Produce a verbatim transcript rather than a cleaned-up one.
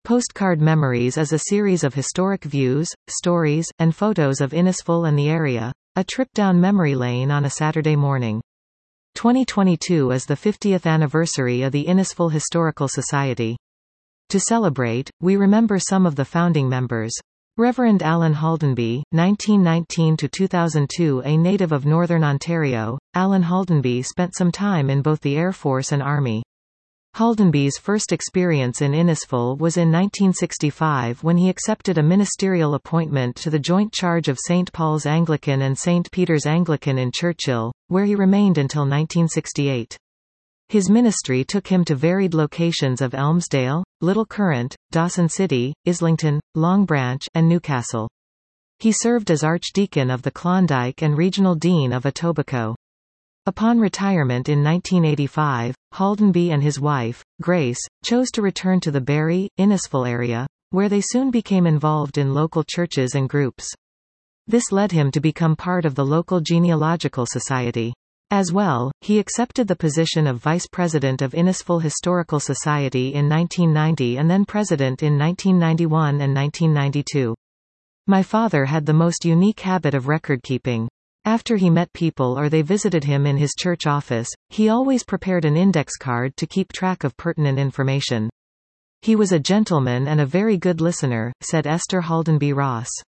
Postcard Memories is a series of historic views, stories, and photos of Innisfil and the area, a trip down memory lane on a Saturday morning. twenty twenty-two is the fiftieth anniversary of the Innisfil Historical Society. To celebrate, we remember some of the founding members. Reverend Alan Haldenby, nineteen nineteen to two thousand two. A native of Northern Ontario, Alan Haldenby spent some time in both the Air Force and Army. Haldenby's first experience in Innisfil was in nineteen sixty-five when he accepted a ministerial appointment to the joint charge of Saint Paul's Anglican and Saint Peter's Anglican in Churchill, where he remained until nineteen sixty-eight. His ministry took him to varied locations of Elmsdale, Little Current, Dawson City, Islington, Long Branch, and Newcastle. He served as Archdeacon of the Klondike and Regional Dean of Etobicoke. Upon retirement in nineteen eighty-five, Haldenby and his wife, Grace, chose to return to the Barrie, Innisfil area, where they soon became involved in local churches and groups. This led him to become part of the local genealogical society. As well, he accepted the position of Vice President of Innisfil Historical Society in nineteen ninety and then President in nineteen ninety-one and nineteen ninety-two. My father had the most unique habit of record-keeping. After he met people or they visited him in his church office, he always prepared an index card to keep track of pertinent information. He was a gentleman and a very good listener, said Esther Haldenby Ross.